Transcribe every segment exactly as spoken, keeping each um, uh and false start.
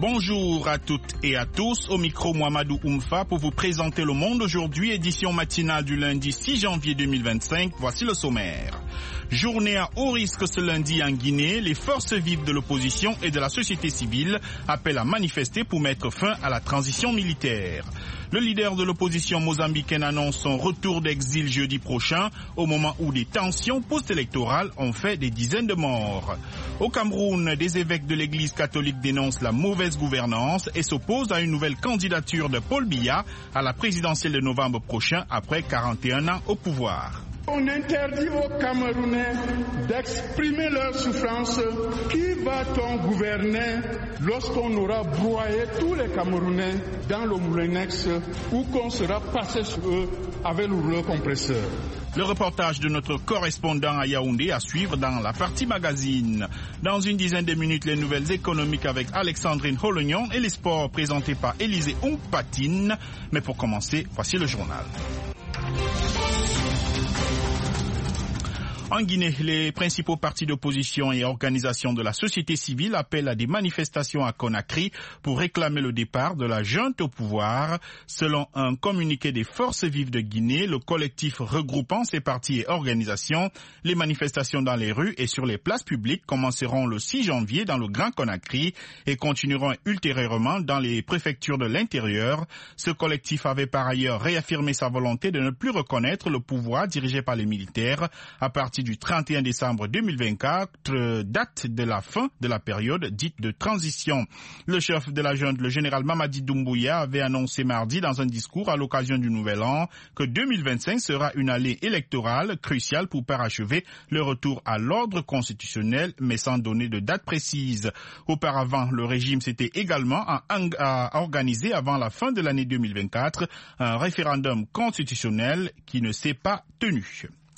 Bonjour à toutes et à tous, au micro Mohamedou Oumfa pour vous présenter Le Monde aujourd'hui, édition matinale du lundi six janvier deux mille vingt-cinq. Voici le sommaire. Journée à haut risque ce lundi en Guinée, les forces vives de l'opposition et de la société civile appellent à manifester pour mettre fin à la transition militaire. Le leader de l'opposition mozambicaine annonce son retour d'exil jeudi prochain, au moment où des tensions post-électorales ont fait des dizaines de morts. Au Cameroun, des évêques de l'église catholique dénoncent la mauvaise gouvernance et s'opposent à une nouvelle candidature de Paul Biya à la présidentielle de novembre prochain après quarante et un ans au pouvoir. On interdit aux Camerounais d'exprimer leur souffrance. Qui va-t-on gouverner lorsqu'on aura broyé tous les Camerounais dans le Moulinex ou qu'on sera passé sur eux avec le rouleau compresseur? Le reportage de notre correspondant à Yaoundé à suivre dans la partie magazine. Dans une dizaine de minutes, les nouvelles économiques avec Alexandrine Holognon et les sports présentés par Élisée Ompatine. Mais pour commencer, voici le journal. En Guinée, les principaux partis d'opposition et organisations de la société civile appellent à des manifestations à Conakry pour réclamer le départ de la junte au pouvoir. Selon un communiqué des forces vives de Guinée, le collectif regroupant ces partis et organisations, les manifestations dans les rues et sur les places publiques commenceront le six janvier dans le Grand Conakry et continueront ultérieurement dans les préfectures de l'intérieur. Ce collectif avait par ailleurs réaffirmé sa volonté de ne plus reconnaître le pouvoir dirigé par les militaires à partir du trente et un décembre deux mille vingt-quatre, date de la fin de la période dite de transition. Le chef de la junte, le général Mamadi Doumbouya, avait annoncé mardi dans un discours à l'occasion du Nouvel An que deux mille vingt-cinq sera une année électorale cruciale pour parachever le retour à l'ordre constitutionnel, mais sans donner de date précise. Auparavant, le régime s'était également organisé avant la fin de l'année deux mille vingt-quatre un référendum constitutionnel qui ne s'est pas tenu.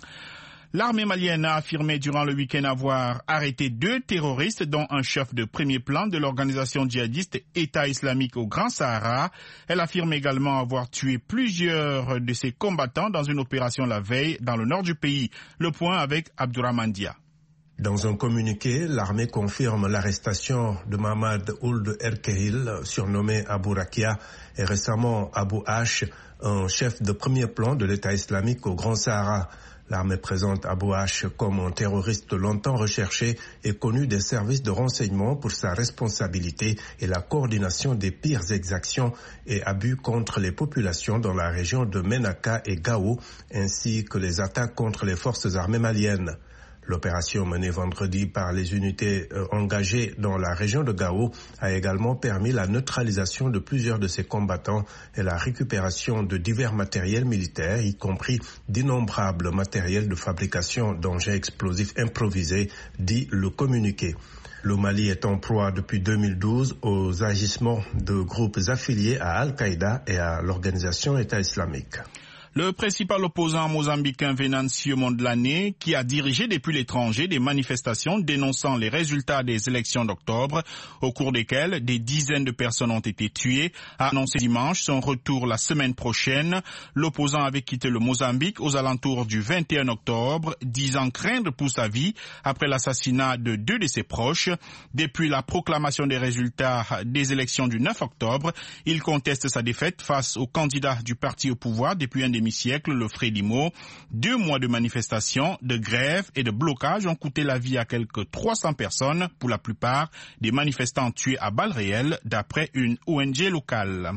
L'armée malienne a affirmé durant le week-end avoir arrêté deux terroristes, dont un chef de premier plan de l'organisation djihadiste État islamique au Grand Sahara. Elle affirme également avoir tué plusieurs de ses combattants dans une opération la veille dans le nord du pays. Le point avec Abdourahmane Dia. Dans un communiqué, l'armée confirme l'arrestation de Mamad Ould Erkehil, surnommé Abou Rakia, et récemment Abou H, un chef de premier plan de l'État islamique au Grand Sahara. L'armée présente Abou H comme un terroriste longtemps recherché et connu des services de renseignement pour sa responsabilité et la coordination des pires exactions et abus contre les populations dans la région de Ménaka et Gao, ainsi que les attaques contre les forces armées maliennes. L'opération menée vendredi par les unités euh, engagées dans la région de Gao a également permis la neutralisation de plusieurs de ces combattants et la récupération de divers matériels militaires, y compris d'innombrables matériels de fabrication d'engins explosifs improvisés, dit le communiqué. Le Mali est en proie depuis deux mille douze aux agissements de groupes affiliés à Al-Qaïda et à l'organisation État islamique. Le principal opposant mozambicain Venancio Mondlane, qui a dirigé depuis l'étranger des manifestations dénonçant les résultats des élections d'octobre, au cours desquelles des dizaines de personnes ont été tuées, a annoncé dimanche son retour la semaine prochaine. L'opposant avait quitté le Mozambique aux alentours du vingt et un octobre, disant craindre pour sa vie après l'assassinat de deux de ses proches. Depuis la proclamation des résultats des élections du neuf octobre, il conteste sa défaite face au candidat du parti au pouvoir depuis un demi siècle, le Frélimo. Deux mois de manifestations, de grèves et de blocages ont coûté la vie à quelques trois cents personnes, pour la plupart des manifestants tués à balles réelles, d'après une O N G locale.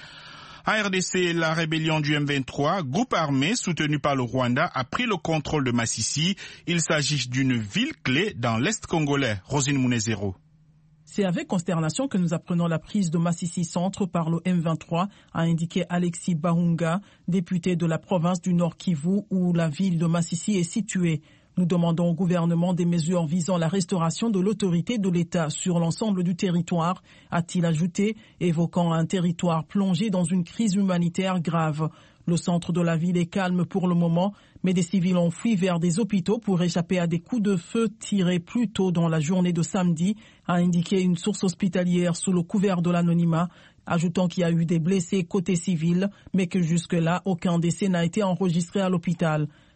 En R D C, la rébellion du M vingt-trois, groupe armé soutenu par le Rwanda, a pris le contrôle de Massissi. Il s'agit d'une ville clé dans l'Est congolais. Rosine Mounezero. C'est avec consternation que nous apprenons la prise de Massissi Centre par le M vingt-trois, a indiqué Alexis Bahunga, député de la province du Nord Kivu, où la ville de Massissi est située. Nous demandons au gouvernement des mesures visant la restauration de l'autorité de l'État sur l'ensemble du territoire, a-t-il ajouté, évoquant un territoire plongé dans une crise humanitaire grave. Le centre de la ville est calme pour le moment, mais des civils ont fui vers des hôpitaux pour échapper à des coups de feu tirés plus tôt dans la journée de samedi, a indiqué une source hospitalière sous le couvert de l'anonymat, ajoutant qu'il y a eu des blessés côté civil, mais que jusque-là, aucun décès n'a été enregistré à l'hôpital.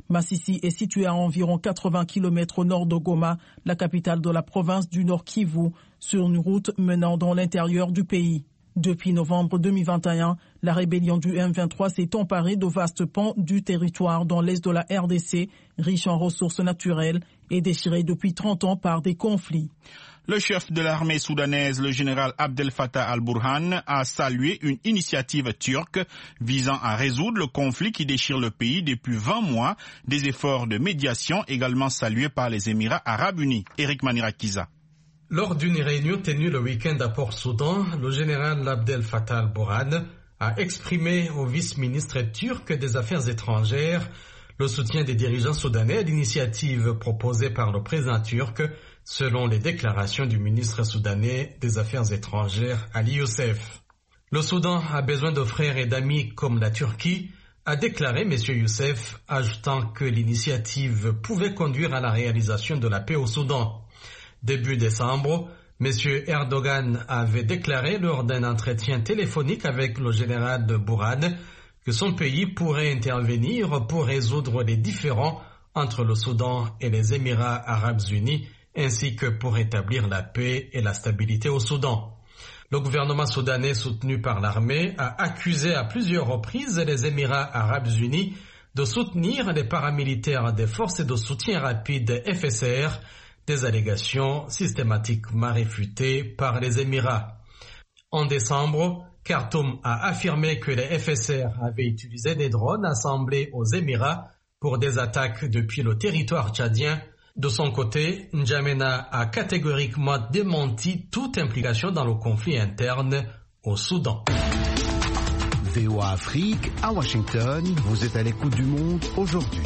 Masisi est situé à environ quatre-vingts kilomètres au nord de Goma, la capitale de la province du Nord Kivu, sur une route menant dans l'intérieur du pays. Depuis novembre deux mille vingt et un, la rébellion du M vingt-trois s'est emparée de vastes pans du territoire dans l'est de la R D C, riche en ressources naturelles et déchiré depuis trente ans par des conflits. Le chef de l'armée soudanaise, le général Abdel Fattah al-Burhan, a salué une initiative turque visant à résoudre le conflit qui déchire le pays depuis vingt mois, des efforts de médiation également salués par les Émirats arabes unis. Eric Manirakiza. Lors d'une réunion tenue le week-end à Port-Soudan, le général Abdel Fattah al-Burhan a exprimé au vice-ministre turc des Affaires étrangères le soutien des dirigeants soudanais à l'initiative proposée par le président turc, selon les déclarations du ministre soudanais des Affaires étrangères Ali Youssef. Le Soudan a besoin de frères et d'amis comme la Turquie, a déclaré M. Youssef, ajoutant que l'initiative pouvait conduire à la réalisation de la paix au Soudan. Début décembre, M. Erdogan avait déclaré lors d'un entretien téléphonique avec le général de Burhan que son pays pourrait intervenir pour résoudre les différends entre le Soudan et les Émirats arabes unis, ainsi que pour établir la paix et la stabilité au Soudan. Le gouvernement soudanais soutenu par l'armée a accusé à plusieurs reprises les Émirats arabes unis de soutenir les paramilitaires des forces de soutien rapide F S R, des allégations systématiquement réfutées par les Émirats. En décembre, Khartoum a affirmé que les F S R avaient utilisé des drones assemblés aux Émirats pour des attaques depuis le territoire tchadien. De son côté, N'Djamena a catégoriquement démenti toute implication dans le conflit interne au Soudan. V O A Afrique, à Washington, vous êtes à l'écoute du monde aujourd'hui.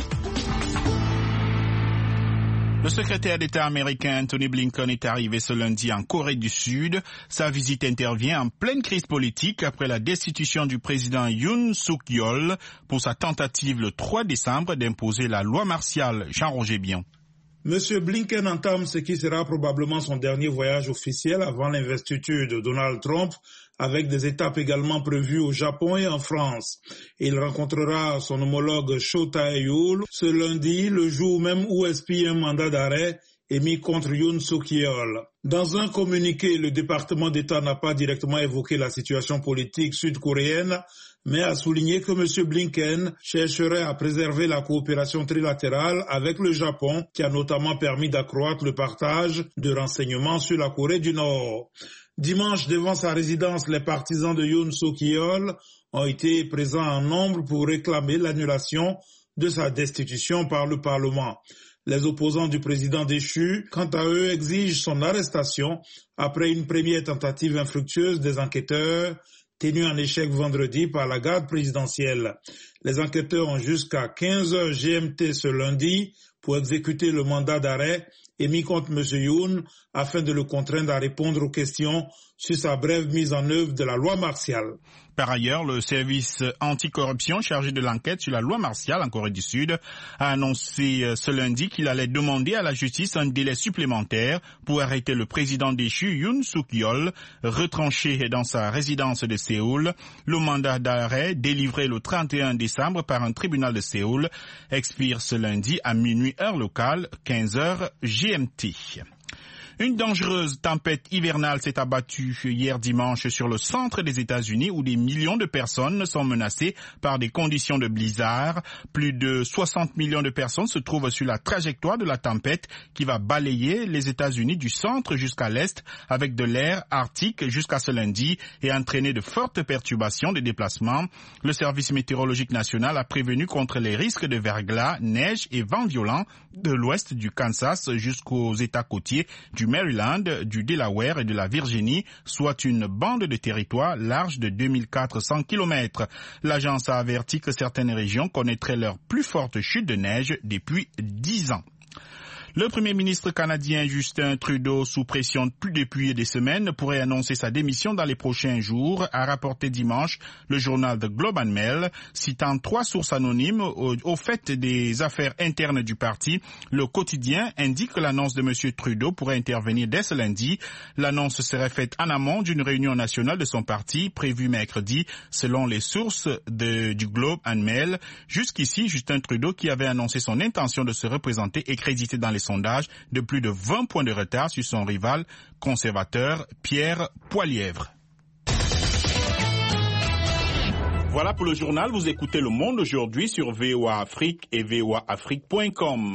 Le secrétaire d'État américain Anthony Blinken est arrivé ce lundi en Corée du Sud. Sa visite intervient en pleine crise politique après la destitution du président Yoon Suk-yeol pour sa tentative le trois décembre d'imposer la loi martiale. Jean-Roger Bion. Monsieur Blinken entame ce qui sera probablement son dernier voyage officiel avant l'investiture de Donald Trump, avec des étapes également prévues au Japon et en France. Il rencontrera son homologue Cho Tae-yul ce lundi, le jour même où expire un mandat d'arrêt émis contre Yoon Suk-yeol. Dans un communiqué, le département d'État n'a pas directement évoqué la situation politique sud-coréenne, mais a souligné que M. Blinken chercherait à préserver la coopération trilatérale avec le Japon, qui a notamment permis d'accroître le partage de renseignements sur la Corée du Nord. Dimanche, devant sa résidence, les partisans de Yoon Suk-yeol ont été présents en nombre pour réclamer l'annulation de sa destitution par le Parlement. Les opposants du président déchu, quant à eux, exigent son arrestation après une première tentative infructueuse des enquêteurs tenue en échec vendredi par la garde présidentielle. Les enquêteurs ont jusqu'à quinze heures G M T ce lundi pour exécuter le mandat d'arrêt émis contre M. Yoon afin de le contraindre à répondre aux questions sur sa brève mise en œuvre de la loi martiale. Par ailleurs, le service anticorruption chargé de l'enquête sur la loi martiale en Corée du Sud a annoncé ce lundi qu'il allait demander à la justice un délai supplémentaire pour arrêter le président déchu Yoon Suk-yeol, retranché dans sa résidence de Séoul. Le mandat d'arrêt, délivré le trente et un décembre par un tribunal de Séoul, expire ce lundi à minuit heure locale, quinze heures G M T. Une dangereuse tempête hivernale s'est abattue hier dimanche sur le centre des États-Unis où des millions de personnes sont menacées par des conditions de blizzard. Plus de soixante millions de personnes se trouvent sur la trajectoire de la tempête qui va balayer les États-Unis du centre jusqu'à l'est avec de l'air arctique jusqu'à ce lundi et entraîner de fortes perturbations de déplacement. Le service météorologique national a prévenu contre les risques de verglas, neige et vents violents de l'ouest du Kansas jusqu'aux États côtiers du Maryland, du Delaware et de la Virginie, soit une bande de territoire large de deux mille quatre cents kilomètres. L'agence a averti que certaines régions connaîtraient leur plus forte chute de neige depuis dix ans. Le Premier ministre canadien Justin Trudeau, sous pression depuis des semaines, pourrait annoncer sa démission dans les prochains jours, a rapporté dimanche le journal The Globe and Mail, citant trois sources anonymes au, au fait des affaires internes du parti. Le quotidien indique que l'annonce de M. Trudeau pourrait intervenir dès ce lundi. L'annonce serait faite en amont d'une réunion nationale de son parti, prévue mercredi, selon les sources de, du Globe and Mail. Jusqu'ici, Justin Trudeau, qui avait annoncé son intention de se représenter, est crédité dans les sondage de plus de vingt points de retard sur son rival conservateur Pierre Poilievre. Voilà pour le journal. Vous écoutez Le Monde aujourd'hui sur V O A Afrique et V O A Afrique point com.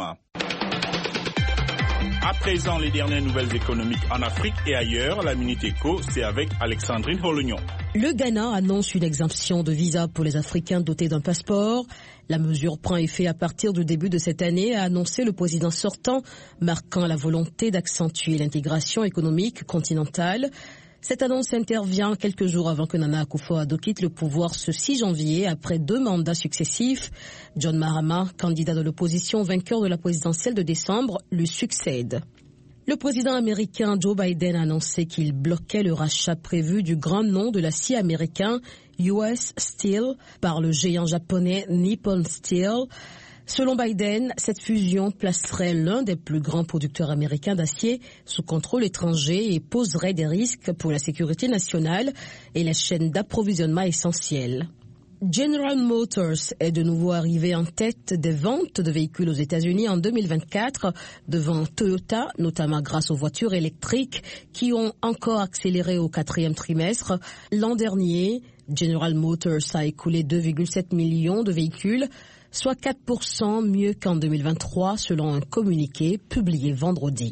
À présent, les dernières nouvelles économiques en Afrique et ailleurs. La Minute Éco, c'est avec Alexandrine Holognon. Le Ghana annonce une exemption de visa pour les Africains dotés d'un passeport. La mesure prend effet à partir du début de cette année, a annoncé le président sortant, marquant la volonté d'accentuer l'intégration économique continentale. Cette annonce intervient quelques jours avant que Nana Akufo-Addo quitte le pouvoir ce six janvier après deux mandats successifs. John Mahama, candidat de l'opposition vainqueur de la présidentielle de décembre, lui succède. Le président américain Joe Biden a annoncé qu'il bloquait le rachat prévu du grand nom de l'acier américain U S Steel par le géant japonais Nippon Steel. Selon Biden, cette fusion placerait l'un des plus grands producteurs américains d'acier sous contrôle étranger et poserait des risques pour la sécurité nationale et les chaînes d'approvisionnement essentielles. General Motors est de nouveau arrivé en tête des ventes de véhicules aux États-Unis en deux mille vingt-quatre, devant Toyota, notamment grâce aux voitures électriques qui ont encore accéléré au quatrième trimestre. L'an dernier, General Motors a écoulé deux virgule sept millions de véhicules, soit quatre pour cent mieux qu'en deux mille vingt-trois, selon un communiqué publié vendredi.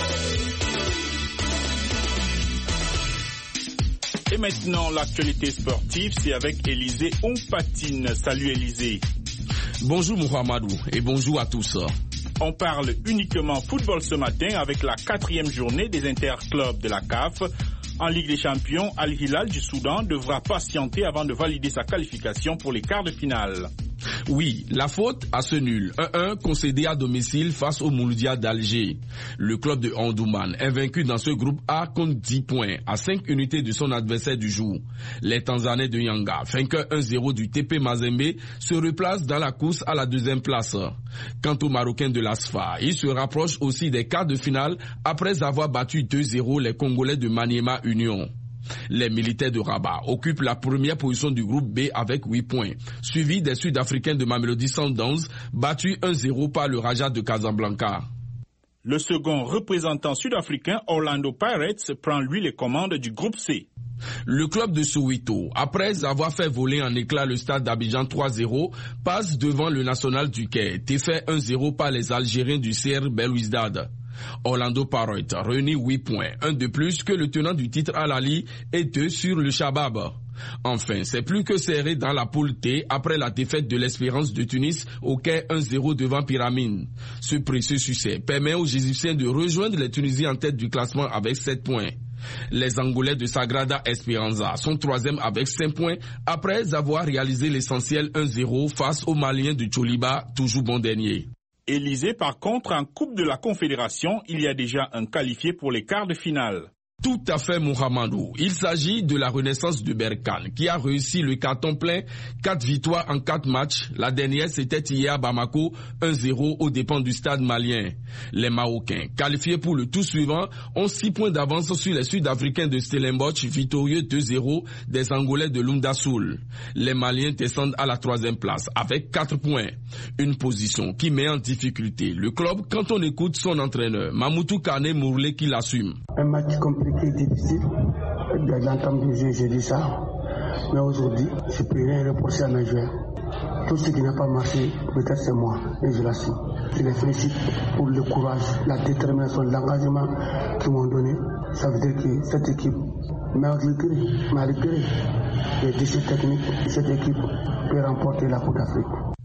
Et maintenant, l'actualité sportive, c'est avec Élisée Ompatine. Salut Élisée. Bonjour Mohamedou et bonjour à tous. On parle uniquement football ce matin avec la quatrième journée des interclubs de la C A F. En Ligue des Champions, Al Hilal du Soudan devra patienter avant de valider sa qualification pour les quarts de finale. Oui, la faute à ce nul. un un concédé à domicile face au Mouloudia d'Alger. Le club de Omdurman est vaincu dans ce groupe A compte dix points, à cinq unités de son adversaire du jour. Les Tanzanais de Yanga, vainqueurs un zéro du T P Mazembe, se replacent dans la course à la deuxième place. Quant aux Marocains de l'Asfa, ils se rapprochent aussi des quarts de finale après avoir battu deux zéro les Congolais de Maniema Union. Les militaires de Rabat occupent la première position du groupe B avec huit points, suivis des Sud-Africains de Mamelodi Sundowns, battus un zéro par le Raja de Casablanca. Le second représentant sud-africain, Orlando Pirates, prend lui les commandes du groupe C. Le club de Soweto, après avoir fait voler en éclats le stade d'Abidjan trois zéro, passe devant le National du Caire, défait un zéro par les Algériens du C R Belouizdad. Orlando Pirates réunit huit points, un de plus que le tenant du titre Al Ahly et deux sur le Shabab. Enfin, c'est plus que serré dans la poule T après la défaite de l'Espérance de Tunis au Caire un zéro devant Pyramide. Ce précieux succès permet aux Égyptiens de rejoindre les Tunisiens en tête du classement avec sept points. Les Angolais de Sagrada Esperanza sont troisième avec cinq points après avoir réalisé l'essentiel un zéro face aux Maliens de Tcholiba, toujours bon dernier. Élysée, par contre, en Coupe de la Confédération, il y a déjà un qualifié pour les quarts de finale. Tout à fait, Mohamedou. Il s'agit de la Renaissance de Berkane qui a réussi le carton plein, quatre victoires en quatre matchs. La dernière, c'était hier à Bamako, un zéro aux dépens du stade malien. Les Marocains, qualifiés pour le tour suivant, ont six points d'avance sur les Sud-Africains de Stellenbosch, victorieux deux zéro des Angolais de Lumdasoul. Les Maliens descendent à la troisième place avec quatre points. Une position qui met en difficulté le club quand on écoute son entraîneur, Mamoutou Kane Mourlé, qui l'assume. Un match compliqué, difficile. Dès l'entame du jeu, j'ai dit ça. Mais aujourd'hui, je ne peux rien reprocher à mes joueurs. Tout ce qui n'a pas marché, peut-être c'est moi, et je l'assume. Je les félicite pour le courage, la détermination, l'engagement qu'ils m'ont donné. Ça veut dire que cette équipe, malgré, malgré les déchets techniques, cette équipe peut remporter la Coupe d'Afrique.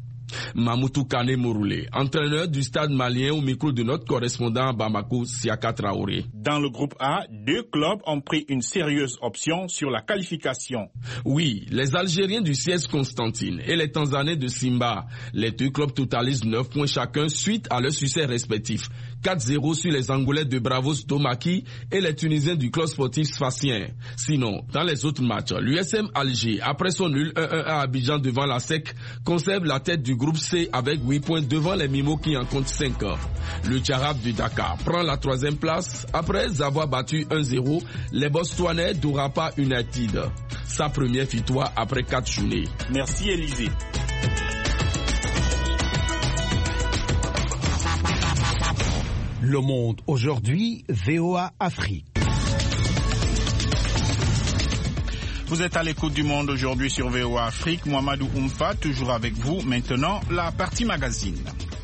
Mamoutou Kane Mouroulé, entraîneur du stade malien au micro de notre correspondant à Bamako, Siaka Traoré. Dans le groupe A, deux clubs ont pris une sérieuse option sur la qualification. Oui, les Algériens du C S Constantine et les Tanzaniens de Simba. Les deux clubs totalisent neuf points chacun suite à leurs succès respectifs. quatre zéro sur les Angolais de Bravos Domaki et les Tunisiens du club sportif Sfaxien. Sinon, dans les autres matchs, l'U S M Alger, après son nul un un à Abidjan devant la S E C, conserve la tête du groupe C avec huit points devant les Mimos qui en comptent cinq. Le Tcharab du Dakar prend la troisième place après avoir battu un zéro les Botswanais d'Orapa United. Sa première victoire après quatre journées. Merci Élisée. Le Monde aujourd'hui, V O A Afrique. Vous êtes à l'écoute du Monde aujourd'hui sur V O A Afrique. Mohamedou Oumfa, toujours avec vous. Maintenant, la partie magazine.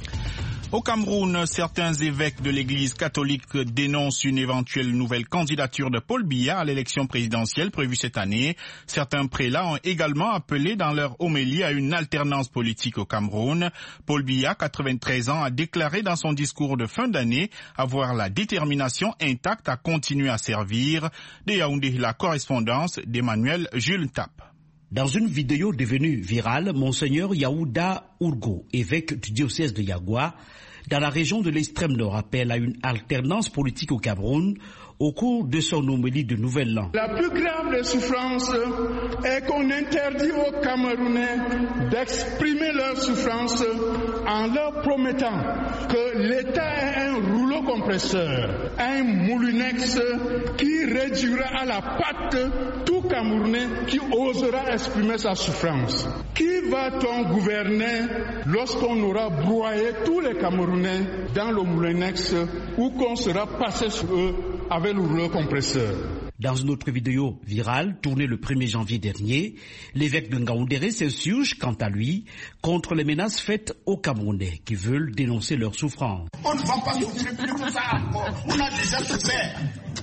Au Cameroun, certains évêques de l'Église catholique dénoncent une éventuelle nouvelle candidature de Paul Biya à l'élection présidentielle prévue cette année. Certains prélats ont également appelé dans leur homélie à une alternance politique au Cameroun. Paul Biya, quatre-vingt-treize ans, a déclaré dans son discours de fin d'année avoir la détermination intacte à continuer à servir. De Yaoundé, la correspondance d'Emmanuel Jules Tap. Dans une vidéo devenue virale, Monseigneur Yaouda Ourgo, évêque du diocèse de Yagoua, dans la région de l'extrême nord, appelle à une alternance politique au Cameroun au cours de son homélie de Nouvel An. La plus grave des souffrances est qu'on interdit aux Camerounais d'exprimer leurs souffrances en leur promettant que l'État est un rouleau compresseur, un moulinex qui réduira à la patte tout Camerounais qui osera exprimer sa souffrance. Qui va-t-on gouverner lorsqu'on aura broyé tous les Camerounais dans le moulinex ou qu'on sera passé sur eux avec le rouleau compresseur? Dans une autre vidéo virale, tournée le premier janvier dernier, l'évêque de Ngaoundéré s'insurge, quant à lui, contre les menaces faites aux Camerounais qui veulent dénoncer leurs souffrances. On ne va pas souffrir plus que ça encore. On a déjà souffert.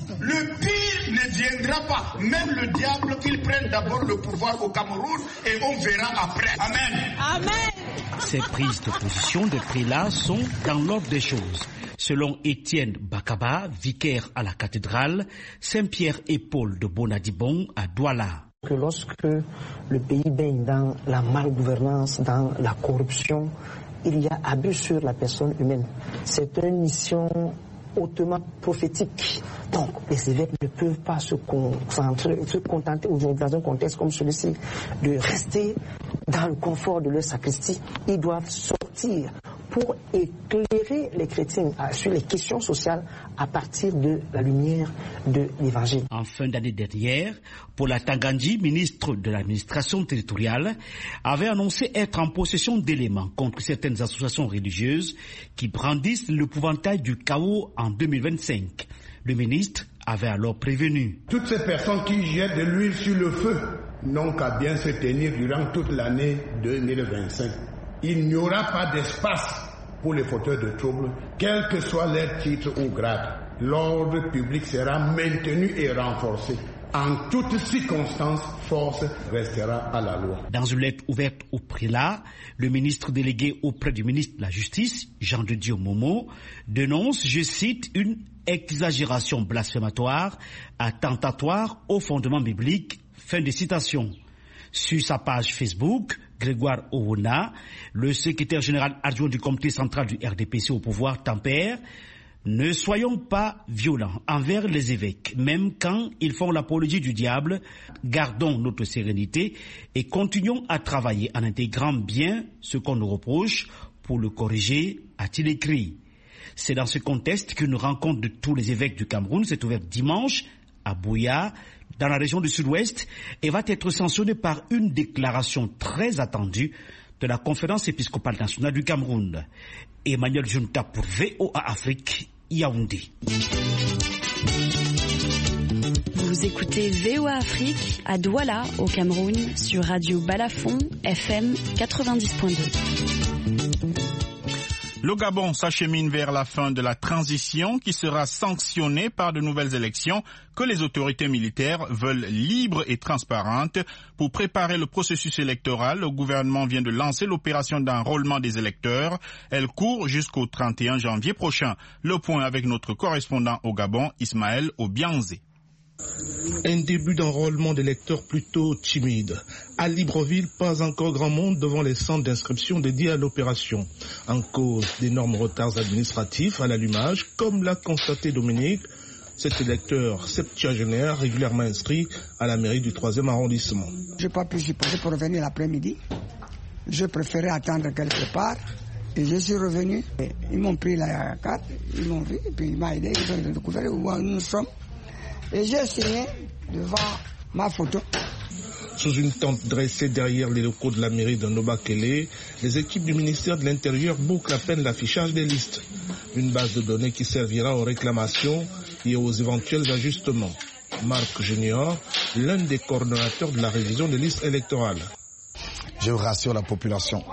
Le pire ne viendra pas. Même le diable qu'il prenne d'abord le pouvoir au Cameroun et on verra après. Amen. Amen. Ces prises de position des prélats sont dans l'ordre des choses. Selon Étienne Bakaba, vicaire à la cathédrale Saint-Pierre et Paul de Bonadibon à Douala. Que lorsque le pays baigne dans la malgouvernance, dans la corruption, il y a abus sur la personne humaine. C'est une mission hautement prophétique. Donc, les évêques ne peuvent pas se concentrer, se contenter aujourd'hui dans un contexte comme celui-ci de rester dans le confort de leur sacristie. Ils doivent sortir pour éclairer les chrétiens sur les questions sociales à partir de la lumière de l'Évangile. En fin d'année dernière, Paula Tangandji, ministre de l'administration territoriale, avait annoncé être en possession d'éléments contre certaines associations religieuses qui brandissent l'épouvantail du chaos en deux mille vingt-cinq. Le ministre avait alors prévenu. Toutes ces personnes qui jettent de l'huile sur le feu n'ont qu'à bien se tenir durant toute l'année deux mille vingt-cinq. Il n'y aura pas d'espace pour les fauteurs de troubles, quel que soit leur titre ou grade. L'ordre public sera maintenu et renforcé. En toutes circonstances, force restera à la loi. Dans une lettre ouverte au prélat, le ministre délégué auprès du ministre de la Justice, Jean de Dieu Momo, dénonce, je cite, une exagération blasphématoire, attentatoire au fondement biblique. Fin de citation. Sur sa page Facebook, Grégoire Owona, le secrétaire général adjoint du comité central du R D P C au pouvoir, tempère. Ne soyons pas violents envers les évêques, même quand ils font l'apologie du diable. Gardons notre sérénité et continuons à travailler en intégrant bien ce qu'on nous reproche pour le corriger, a-t-il écrit. C'est dans ce contexte qu'une rencontre de tous les évêques du Cameroun s'est ouverte dimanche à Buea, dans la région du Sud-Ouest, et va être sanctionnée par une déclaration très attendue de la Conférence épiscopale nationale du Cameroun. Emmanuel Junta pour V O A Afrique, Yaoundé. Vous écoutez V O A Afrique à Douala, au Cameroun, sur Radio Balafon, F M quatre-vingt-dix point deux. Le Gabon s'achemine vers la fin de la transition qui sera sanctionnée par de nouvelles élections que les autorités militaires veulent libres et transparentes. Pour préparer le processus électoral, le gouvernement vient de lancer l'opération d'enrôlement des électeurs. Elle court jusqu'au trente et un janvier prochain. Le point avec notre correspondant au Gabon, Ismaël Obianzé. Un début d'enrôlement d'électeurs plutôt timide. À Libreville, pas encore grand monde devant les centres d'inscription dédiés à l'opération. En cause d'énormes retards administratifs à l'allumage, comme l'a constaté Dominique, cet électeur septuagénaire régulièrement inscrit à la mairie du troisième arrondissement. Je n'ai pas pu supporter pour revenir l'après-midi. Je préférais attendre quelque part. Et je suis revenu. Ils m'ont pris la carte, ils m'ont vu, et puis ils m'ont aidé, ils ont découvert où nous sommes. Et j'ai signé devant ma photo. Sous une tente dressée derrière les locaux de la mairie de Nobakele, les équipes du ministère de l'Intérieur bouclent à peine l'affichage des listes. Une base de données qui servira aux réclamations et aux éventuels ajustements. Marc Junior, l'un des coordonnateurs de la révision des listes électorales. Je rassure la population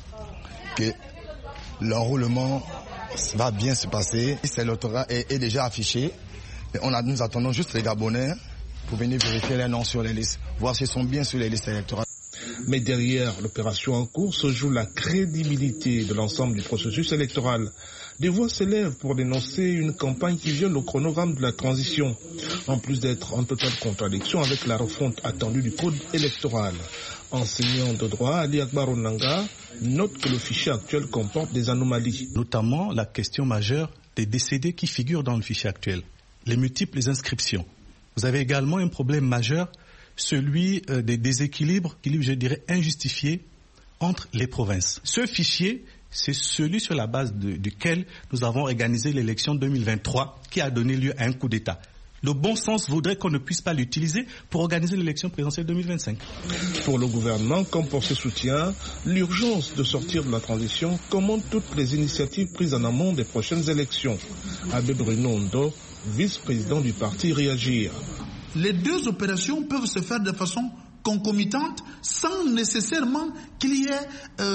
que l'enrôlement va bien se passer. L'électorat est, est déjà affiché. On a, nous attendons juste les Gabonais pour venir vérifier les noms sur les listes, voir s'ils sont bien sur les listes électorales. Mais derrière l'opération en cours se joue la crédibilité de l'ensemble du processus électoral. Des voix s'élèvent pour dénoncer une campagne qui viole le chronogramme de la transition, en plus d'être en totale contradiction avec la refonte attendue du code électoral. Enseignant de droit, Ali Akbar Onanga note que le fichier actuel comporte des anomalies. Notamment la question majeure des décédés qui figurent dans le fichier actuel. Les multiples inscriptions. Vous avez également un problème majeur, celui euh, des déséquilibres, je dirais injustifiés, entre les provinces. Ce fichier, c'est celui sur la base de, duquel nous avons organisé l'élection deux mille vingt-trois qui a donné lieu à un coup d'État. Le bon sens voudrait qu'on ne puisse pas l'utiliser pour organiser l'élection présidentielle deux mille vingt-cinq. Pour le gouvernement, comme pour ses soutiens, l'urgence de sortir de la transition commande toutes les initiatives prises en amont des prochaines élections. Abbé Bruno Ndo, vice-président du parti Réagir. Les deux opérations peuvent se faire de façon concomitante sans nécessairement qu'il y ait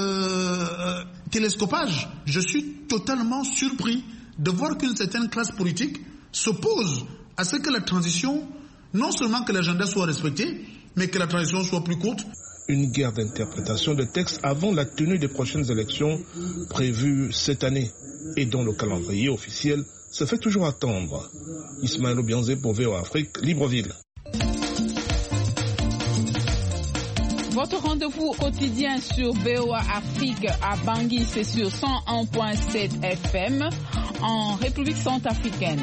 euh, télescopage. Je suis totalement surpris de voir qu'une certaine classe politique s'oppose à ce que la transition, non seulement que l'agenda soit respecté, mais que la transition soit plus courte. Une guerre d'interprétation de textes avant la tenue des prochaines élections prévues cette année et dont le calendrier officiel se fait toujours attendre. Ismaël Obianzé pour V O A Afrique, Libreville. Votre rendez-vous quotidien sur V O A Afrique à Bangui, c'est sur cent un virgule sept F M en République centrafricaine.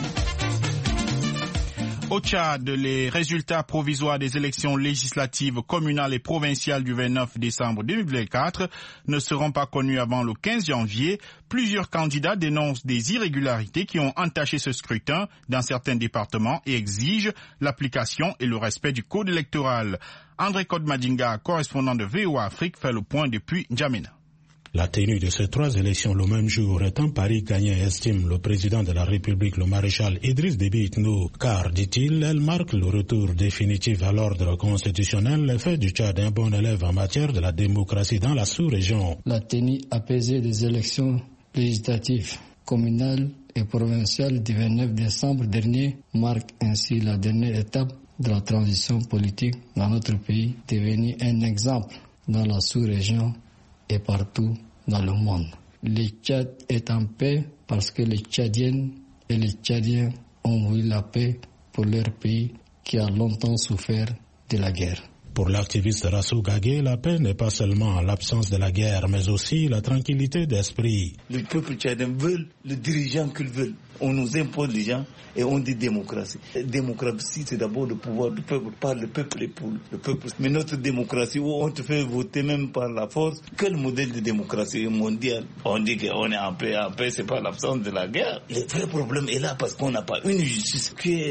Au Tchad, les résultats provisoires des élections législatives communales et provinciales du vingt-neuf décembre deux mille vingt-quatre ne seront pas connus avant le quinze janvier. Plusieurs candidats dénoncent des irrégularités qui ont entaché ce scrutin dans certains départements et exigent l'application et le respect du code électoral. André Kodmadinga, correspondant de V O A Afrique, fait le point depuis N'Djamena. La tenue de ces trois élections le même jour est un pari gagnant, estime le président de la République, le maréchal Idriss Déby Itno, car, dit-il, elle marque le retour définitif à l'ordre constitutionnel, et fait du Tchad un bon élève en matière de la démocratie dans la sous-région. La tenue apaisée des élections législatives, communales et provinciales du vingt-neuf décembre dernier marque ainsi la dernière étape de la transition politique dans notre pays, devenu un exemple dans la sous-région et partout dans le monde. Le Tchad est en paix parce que les Tchadiennes et les Tchadiens ont voulu la paix pour leur pays qui a longtemps souffert de la guerre. Pour l'activiste Rassou Gagué, la paix n'est pas seulement l'absence de la guerre, mais aussi la tranquillité d'esprit. Le peuple tchadien veut le dirigeant qu'il veut. On nous impose les gens et on dit démocratie. La démocratie, c'est d'abord le pouvoir du peuple, par le peuple et pour le peuple. Mais notre démocratie, où on te fait voter même par la force, quel modèle de démocratie mondiale? On dit qu'on est en paix, en paix, c'est pas l'absence de la guerre. Le vrai problème est là parce qu'on n'a pas une justice qui est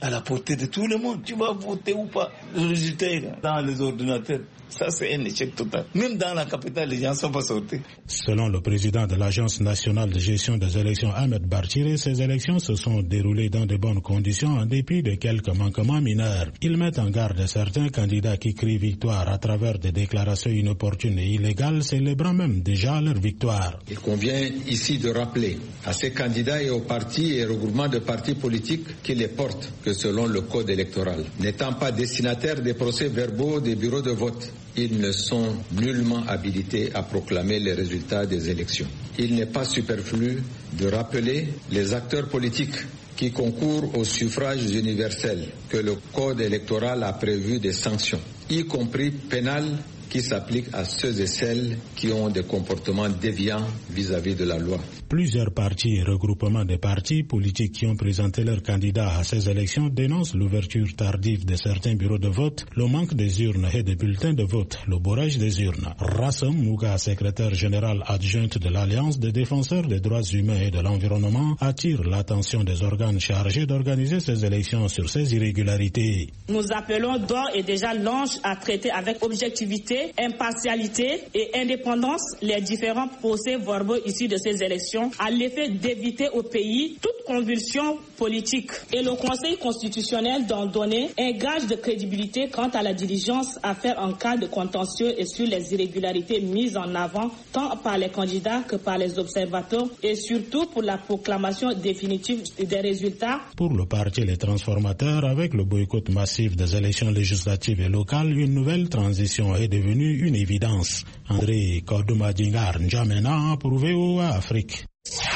à la portée de tout le monde. Tu vas voter ou pas. Le résultat est là, dans les ordinateurs. Ça, c'est un échec total. Même dans la capitale, les gens ne sont pas sortis. Selon le président de l'Agence nationale de gestion des élections, Ahmed Barchire, ces élections se sont déroulées dans de bonnes conditions en dépit de quelques manquements mineurs. Ils mettent en garde certains candidats qui crient victoire à travers des déclarations inopportunes et illégales, célébrant même déjà leur victoire. Il convient ici de rappeler à ces candidats et aux partis et regroupements de partis politiques qui les portent que selon le code électoral, n'étant pas destinataires des procès-verbaux des bureaux de vote, ils ne sont nullement habilités à proclamer les résultats des élections. Il n'est pas superflu de rappeler les acteurs politiques qui concourent au suffrage universel que le code électoral a prévu des sanctions, y compris pénales, qui s'appliquent à ceux et celles qui ont des comportements déviants vis-à-vis de la loi. Plusieurs partis et regroupements de partis politiques qui ont présenté leurs candidats à ces élections dénoncent l'ouverture tardive de certains bureaux de vote, le manque des urnes et des bulletins de vote, le bourrage des urnes. Rassam Mouga, secrétaire général adjointe de l'Alliance des défenseurs des droits humains et de l'environnement, attire l'attention des organes chargés d'organiser ces élections sur ces irrégularités. Nous appelons d'ores et déjà l'Ange à traiter avec objectivité, impartialité et indépendance les différents procès-verbaux issus de ces élections à l'effet d'éviter au pays toute convulsion politique. Et le Conseil constitutionnel d'en donner un gage de crédibilité quant à la diligence à faire en cas de contentieux et sur les irrégularités mises en avant tant par les candidats que par les observateurs et surtout pour la proclamation définitive des résultats. Pour le parti Les Transformateurs, avec le boycott massif des élections législatives et locales, une nouvelle transition est devenue une évidence. André Kodouma-Djingar N'Djamena pour V O A Afrique.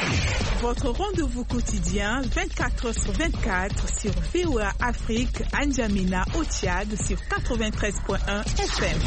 Votre rendez-vous quotidien vingt-quatre heures sur vingt-quatre sur V O A Afrique, N'Djamena au Tchad sur quatre-vingt-treize point un F M.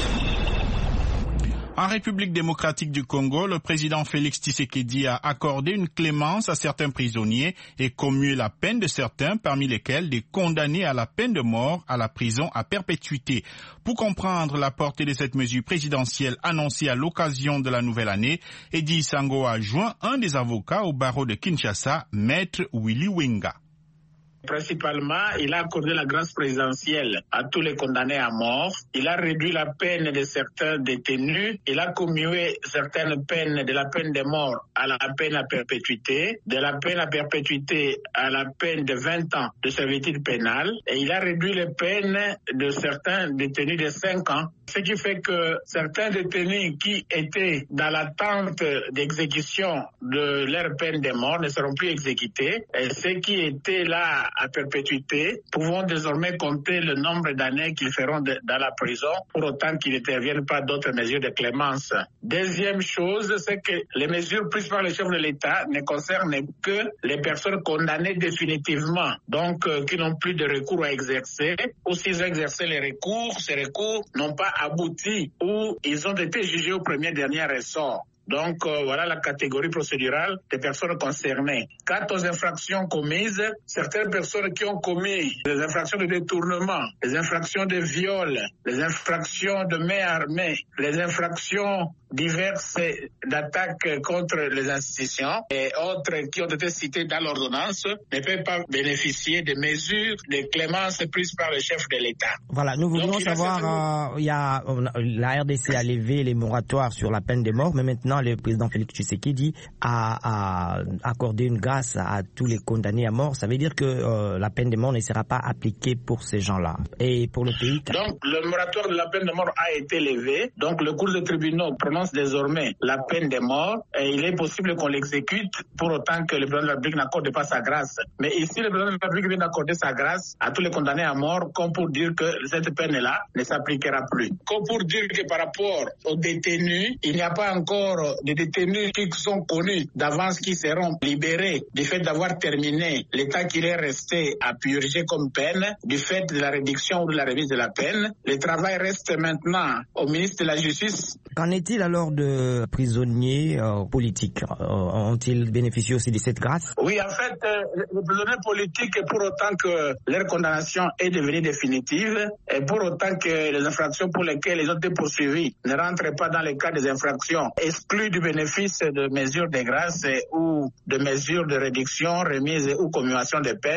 En République démocratique du Congo, le président Félix Tshisekedi a accordé une clémence à certains prisonniers et commué la peine de certains, parmi lesquels des condamnés à la peine de mort à la prison à perpétuité. Pour comprendre la portée de cette mesure présidentielle annoncée à l'occasion de la nouvelle année, Edi Sango a joint un des avocats au barreau de Kinshasa, Maître Willy Wenga. Principalement, il a accordé la grâce présidentielle à tous les condamnés à mort. Il a réduit la peine de certains détenus. Il a commué certaines peines de la peine de mort à la peine à perpétuité, de la peine à perpétuité à la peine de vingt ans de servitude pénale. Et il a réduit les peines de certains détenus de cinq ans. Ce qui fait que certains détenus qui étaient dans l'attente d'exécution de leur peine de mort ne seront plus exécutés. Et ceux qui étaient là à perpétuité pouvons désormais compter le nombre d'années qu'ils feront de, dans la prison pour autant qu'ils n'interviennent pas d'autres mesures de clémence. Deuxième chose, c'est que les mesures prises par le chef de l'État ne concernent que les personnes condamnées définitivement, donc euh, qui n'ont plus de recours à exercer, ou s'ils ont exercé les recours, ces recours n'ont pas abouti ou ils ont été jugés au premier dernier ressort. Donc, euh, voilà la catégorie procédurale des personnes concernées. Quant aux infractions commises, certaines personnes qui ont commis des infractions de détournement, les infractions de viol, les infractions de main armée, les infractions diverses d'attaques contre les institutions et autres qui ont été citées dans l'ordonnance ne peuvent pas bénéficier des mesures de clémence prises par le chef de l'État. Voilà, nous voudrions savoir, euh, il y a, la R D C a levé les moratoires sur la peine de mort, mais maintenant le président Félix Tshisekedi a, a accordé une grâce à tous les condamnés à mort. Ça veut dire que euh, la peine de mort ne sera pas appliquée pour ces gens-là. Et pour le pays... Donc, le moratoire de la peine de mort a été levé. Donc, le cours de tribunal prononce désormais la peine de mort et il est possible qu'on l'exécute pour autant que le président de la République n'accorde pas sa grâce. Mais ici, le président de la République vient d'accorder sa grâce à tous les condamnés à mort comme pour dire que cette peine-là ne s'appliquera plus. Comme pour dire que par rapport aux détenus, il n'y a pas encore de détenus qui sont connus d'avance qui seront libérés du fait d'avoir terminé l'état qu'il est resté à purger comme peine, du fait de la réduction ou de la remise de la peine. Le travail reste maintenant au ministre de la Justice. Qu'en est-il alors de prisonniers euh, politiques? euh, Ont-ils bénéficié aussi de cette grâce? Oui, en fait, euh, les prisonniers politiques, pour autant que leur condamnation est devenue définitive, et pour autant que les infractions pour lesquelles ils ont été poursuivis ne rentrent pas dans le cadre des infractions exclues du bénéfice de mesures de grâce ou de mesures de réduction, remise ou commutation de peine,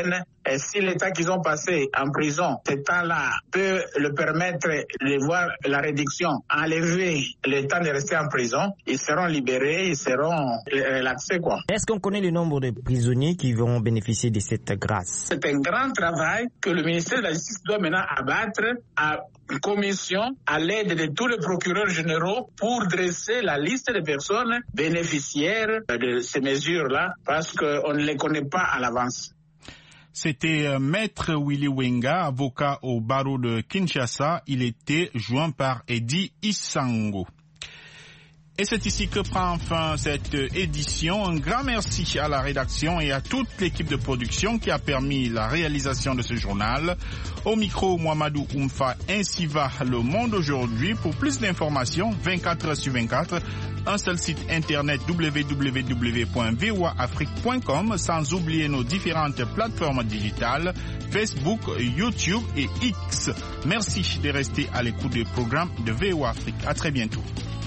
Et si l'état qu'ils ont passé en prison, ce temps-là peut le permettre de voir la réduction, enlever le temps de rester en prison, ils seront libérés, ils seront relaxés, quoi. Est-ce qu'on connaît le nombre de prisonniers qui vont bénéficier de cette grâce? C'est un grand travail que le ministère de la Justice doit maintenant abattre à commission à l'aide de tous les procureurs généraux pour dresser la liste des personnes bénéficiaires de ces mesures-là parce qu'on ne les connaît pas à l'avance. C'était euh, Maître Willy Wenga, avocat au barreau de Kinshasa. Il était joint par Eddie Isango. Et c'est ici que prend fin cette édition. Un grand merci à la rédaction et à toute l'équipe de production qui a permis la réalisation de ce journal. Au micro, Mohamedou Oumfa, ainsi va le monde aujourd'hui. Pour plus d'informations, vingt-quatre heures sur vingt-quatre, un seul site internet w w w point v o a afrique point com, sans oublier nos différentes plateformes digitales, Facebook, YouTube et X. Merci de rester à l'écoute des programmes de V O A Afrique. À très bientôt.